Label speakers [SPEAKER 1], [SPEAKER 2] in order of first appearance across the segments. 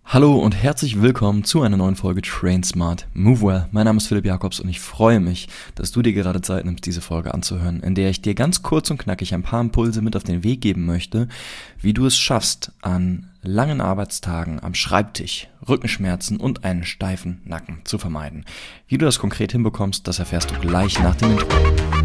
[SPEAKER 1] Hallo und herzlich willkommen zu einer neuen Folge Train Smart, Move Well. Mein Name ist Philipp Jakobs und ich freue mich, dass du dir gerade Zeit nimmst, diese Folge anzuhören, in der ich dir ganz kurz und knackig ein paar Impulse mit auf den Weg geben möchte, wie du es schaffst, an langen Arbeitstagen am Schreibtisch Rückenschmerzen und einen steifen Nacken zu vermeiden. Wie du das konkret hinbekommst, das erfährst du gleich nach dem Intro.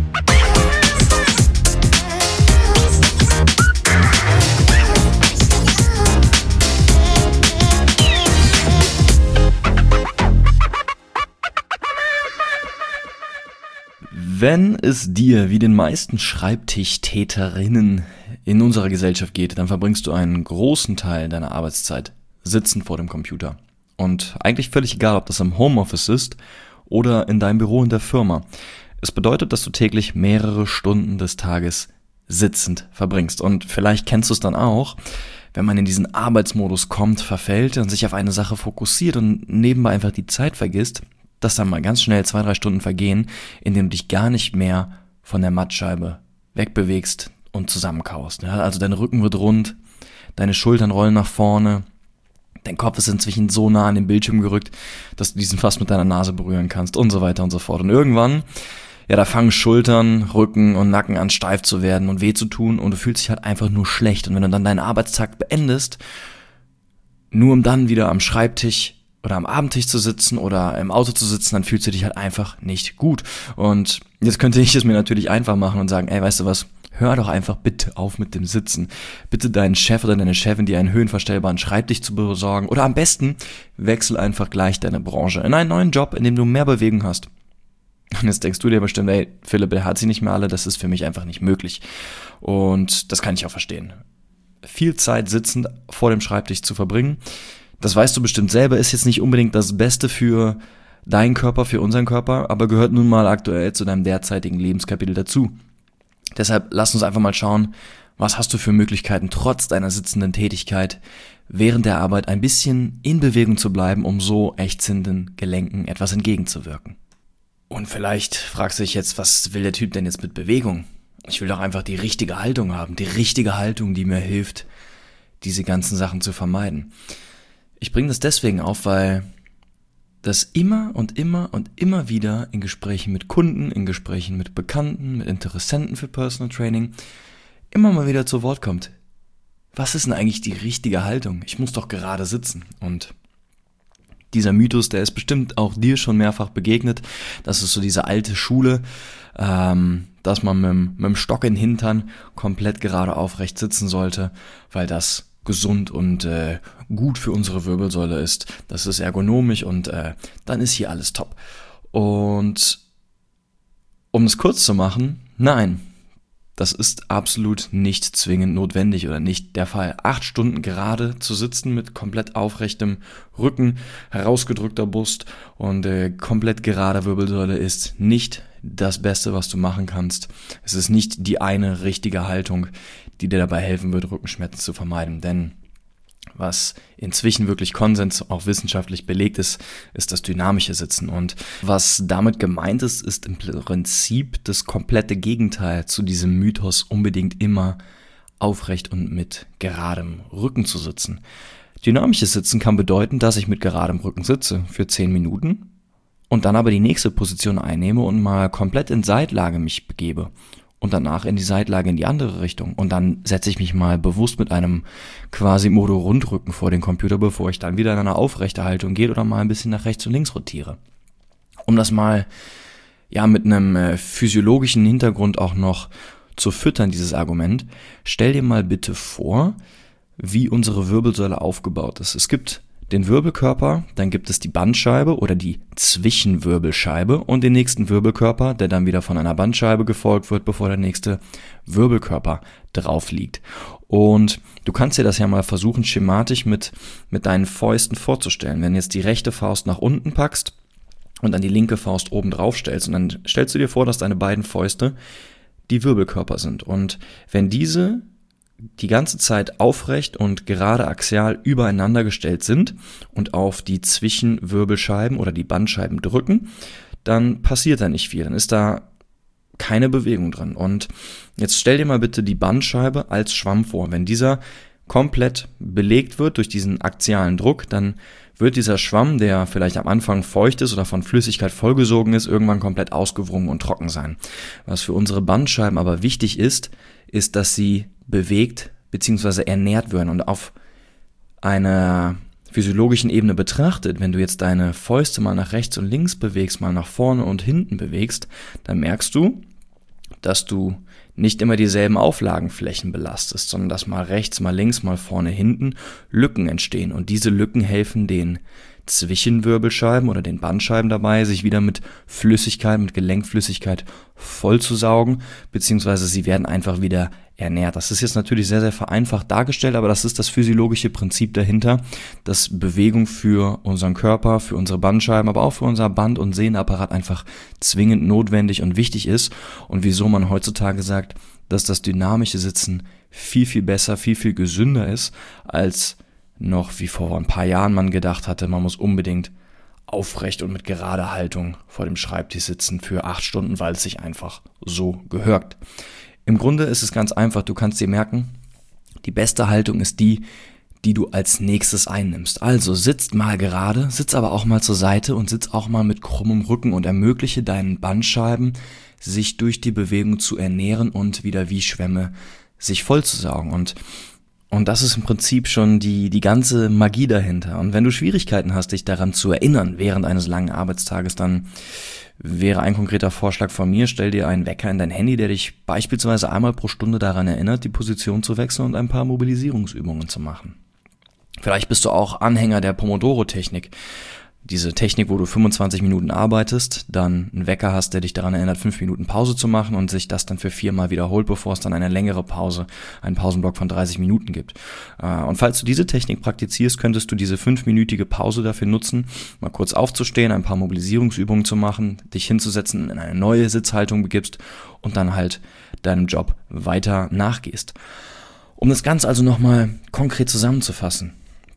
[SPEAKER 1] Wenn es dir wie den meisten Schreibtischtäterinnen in unserer Gesellschaft geht, dann verbringst du einen großen Teil deiner Arbeitszeit sitzend vor dem Computer. Und eigentlich völlig egal, ob das im Homeoffice ist oder in deinem Büro in der Firma. Es bedeutet, dass du täglich mehrere Stunden des Tages sitzend verbringst. Und vielleicht kennst du es dann auch, wenn man in diesen Arbeitsmodus kommt, verfällt und sich auf eine Sache fokussiert und nebenbei einfach die Zeit vergisst, dass dann mal ganz schnell 2-3 Stunden vergehen, in denen du dich gar nicht mehr von der Mattscheibe wegbewegst und zusammenkaust. Ja, also dein Rücken wird rund, deine Schultern rollen nach vorne, dein Kopf ist inzwischen so nah an den Bildschirm gerückt, dass du diesen fast mit deiner Nase berühren kannst und so weiter und so fort. Und irgendwann, ja, da fangen Schultern, Rücken und Nacken an steif zu werden und weh zu tun und du fühlst dich halt einfach nur schlecht. Und wenn du dann deinen Arbeitstag beendest, nur um dann wieder am Schreibtisch oder am Abendtisch zu sitzen oder im Auto zu sitzen, dann fühlst du dich halt einfach nicht gut. Und jetzt könnte ich es mir natürlich einfach machen und sagen, ey, weißt du was, hör doch einfach bitte auf mit dem Sitzen. Bitte deinen Chef oder deine Chefin, dir einen höhenverstellbaren Schreibtisch zu besorgen oder am besten wechsel einfach gleich deine Branche in einen neuen Job, in dem du mehr Bewegung hast. Und jetzt denkst du dir bestimmt, ey, Philipp, der hat sie nicht mehr alle, das ist für mich einfach nicht möglich. Und das kann ich auch verstehen. Viel Zeit sitzend vor dem Schreibtisch zu verbringen, das weißt du bestimmt selber, ist jetzt nicht unbedingt das Beste für deinen Körper, für unseren Körper, aber gehört nun mal aktuell zu deinem derzeitigen Lebenskapitel dazu. Deshalb lass uns einfach mal schauen, was hast du für Möglichkeiten, trotz deiner sitzenden Tätigkeit während der Arbeit ein bisschen in Bewegung zu bleiben, um so ächzenden Gelenken etwas entgegenzuwirken. Und vielleicht fragst du dich jetzt, was will der Typ denn jetzt mit Bewegung? Ich will doch einfach die richtige Haltung haben, die richtige Haltung, die mir hilft, diese ganzen Sachen zu vermeiden. Ich bringe das deswegen auf, weil das immer und immer wieder in Gesprächen mit Kunden, in Gesprächen mit Bekannten, mit Interessenten für Personal Training immer mal wieder zu Wort kommt. Was ist denn eigentlich die richtige Haltung? Ich muss doch gerade sitzen. Und dieser Mythos, der ist bestimmt auch dir schon mehrfach begegnet. Das ist so diese alte Schule, dass man mit dem Stock in den Hintern komplett gerade aufrecht sitzen sollte, weil das gesund und gut für unsere Wirbelsäule ist. Das ist ergonomisch und dann ist hier alles top. Und um es kurz zu machen, nein, das ist absolut nicht zwingend notwendig oder nicht der Fall. 8 Stunden gerade zu sitzen mit komplett aufrechtem Rücken, herausgedrückter Brust und komplett gerader Wirbelsäule ist nicht das Beste, was du machen kannst. Es ist nicht die eine richtige Haltung, die dir dabei helfen wird, Rückenschmerzen zu vermeiden. Denn was inzwischen wirklich Konsens, auch wissenschaftlich belegt ist, ist das dynamische Sitzen. Und was damit gemeint ist, ist im Prinzip das komplette Gegenteil zu diesem Mythos, unbedingt immer aufrecht und mit geradem Rücken zu sitzen. Dynamisches Sitzen kann bedeuten, dass ich mit geradem Rücken sitze für 10 Minuten und dann aber die nächste Position einnehme und mal komplett in Seitlage mich begebe. Und danach in die Seitlage in die andere Richtung. Und dann setze ich mich mal bewusst mit einem Quasimodo-Rundrücken vor den Computer, bevor ich dann wieder in eine aufrechte Haltung gehe oder mal ein bisschen nach rechts und links rotiere. Um das mal mit einem physiologischen Hintergrund auch noch zu füttern, dieses Argument, stell dir mal bitte vor, wie unsere Wirbelsäule aufgebaut ist. Es gibt den Wirbelkörper, dann gibt es die Bandscheibe oder die Zwischenwirbelscheibe und den nächsten Wirbelkörper, der dann wieder von einer Bandscheibe gefolgt wird, bevor der nächste Wirbelkörper drauf liegt. Und du kannst dir das ja mal versuchen, schematisch mit deinen Fäusten vorzustellen. Wenn du jetzt die rechte Faust nach unten packst und dann die linke Faust oben drauf stellst und dann stellst du dir vor, dass deine beiden Fäuste die Wirbelkörper sind. Und wenn diese die ganze Zeit aufrecht und gerade axial übereinander gestellt sind und auf die Zwischenwirbelscheiben oder die Bandscheiben drücken, dann passiert da nicht viel, dann ist da keine Bewegung drin. Und jetzt stell dir mal bitte die Bandscheibe als Schwamm vor. Wenn dieser komplett belegt wird durch diesen axialen Druck, dann wird dieser Schwamm, der vielleicht am Anfang feucht ist oder von Flüssigkeit vollgesogen ist, irgendwann komplett ausgewrungen und trocken sein. Was für unsere Bandscheiben aber wichtig ist, dass sie bewegt bzw. ernährt werden. Und auf einer physiologischen Ebene betrachtet, wenn du jetzt deine Fäuste mal nach rechts und links bewegst, mal nach vorne und hinten bewegst, dann merkst du, dass du nicht immer dieselben Auflagenflächen belastest, sondern dass mal rechts, mal links, mal vorne, hinten Lücken entstehen. Und diese Lücken helfen den Zwischenwirbelscheiben oder den Bandscheiben dabei, sich wieder mit Flüssigkeit, mit Gelenkflüssigkeit vollzusaugen, beziehungsweise sie werden einfach wieder ernährt. Das ist jetzt natürlich sehr, sehr vereinfacht dargestellt, aber das ist das physiologische Prinzip dahinter, dass Bewegung für unseren Körper, für unsere Bandscheiben, aber auch für unser Band- und Sehnenapparat einfach zwingend notwendig und wichtig ist und wieso man heutzutage sagt, dass das dynamische Sitzen viel, viel besser, viel, viel gesünder ist, als noch wie vor ein paar Jahren man gedacht hatte, man muss unbedingt aufrecht und mit gerader Haltung vor dem Schreibtisch sitzen für 8 Stunden, weil es sich einfach so gehört. Im Grunde ist es ganz einfach, du kannst dir merken, die beste Haltung ist die du als nächstes einnimmst. Also sitzt mal gerade, sitz aber auch mal zur Seite und sitz auch mal mit krummem Rücken und ermögliche deinen Bandscheiben, sich durch die Bewegung zu ernähren und wieder wie Schwämme sich vollzusaugen. Und das ist im Prinzip schon die ganze Magie dahinter. Und wenn du Schwierigkeiten hast, dich daran zu erinnern während eines langen Arbeitstages, dann wäre ein konkreter Vorschlag von mir, stell dir einen Wecker in dein Handy, der dich beispielsweise einmal pro Stunde daran erinnert, die Position zu wechseln und ein paar Mobilisierungsübungen zu machen. Vielleicht bist du auch Anhänger der Pomodoro-Technik. Diese Technik, wo du 25 Minuten arbeitest, dann einen Wecker hast, der dich daran erinnert, 5 Minuten Pause zu machen und sich das dann für 4-mal wiederholt, bevor es dann eine längere Pause, einen Pausenblock von 30 Minuten gibt. Und falls du diese Technik praktizierst, könntest du diese 5-minütige Pause dafür nutzen, mal kurz aufzustehen, ein paar Mobilisierungsübungen zu machen, dich hinzusetzen, in eine neue Sitzhaltung begibst und dann halt deinem Job weiter nachgehst. Um das Ganze also nochmal konkret zusammenzufassen.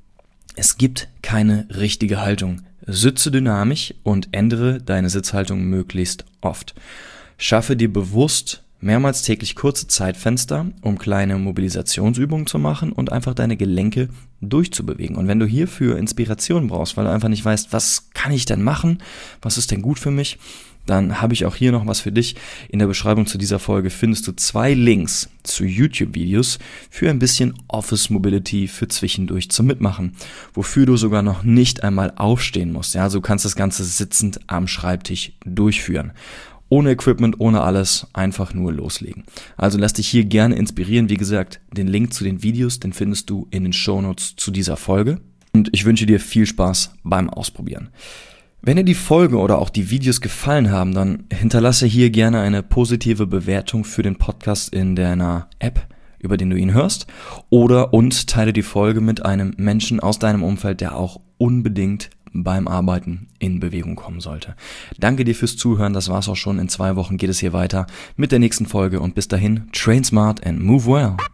[SPEAKER 1] Es gibt keine richtige Haltung. Sitze dynamisch und ändere deine Sitzhaltung möglichst oft. Schaffe dir bewusst mehrmals täglich kurze Zeitfenster, um kleine Mobilisationsübungen zu machen und einfach deine Gelenke durchzubewegen. Und wenn du hierfür Inspiration brauchst, weil du einfach nicht weißt, was kann ich denn machen, was ist denn gut für mich, dann habe ich auch hier noch was für dich. In der Beschreibung zu dieser Folge findest du 2 Links zu YouTube-Videos für ein bisschen Office Mobility für zwischendurch zum Mitmachen, wofür du sogar noch nicht einmal aufstehen musst. Ja, also du kannst das Ganze sitzend am Schreibtisch durchführen. Ohne Equipment, ohne alles, einfach nur loslegen. Also lass dich hier gerne inspirieren. Wie gesagt, den Link zu den Videos, den findest du in den Shownotes zu dieser Folge. Und ich wünsche dir viel Spaß beim Ausprobieren. Wenn dir die Folge oder auch die Videos gefallen haben, dann hinterlasse hier gerne eine positive Bewertung für den Podcast in deiner App, über den du ihn hörst, und teile die Folge mit einem Menschen aus deinem Umfeld, der auch unbedingt beim Arbeiten in Bewegung kommen sollte. Danke dir fürs Zuhören, das war's auch schon. In 2 Wochen geht es hier weiter mit der nächsten Folge und bis dahin, train smart and move well.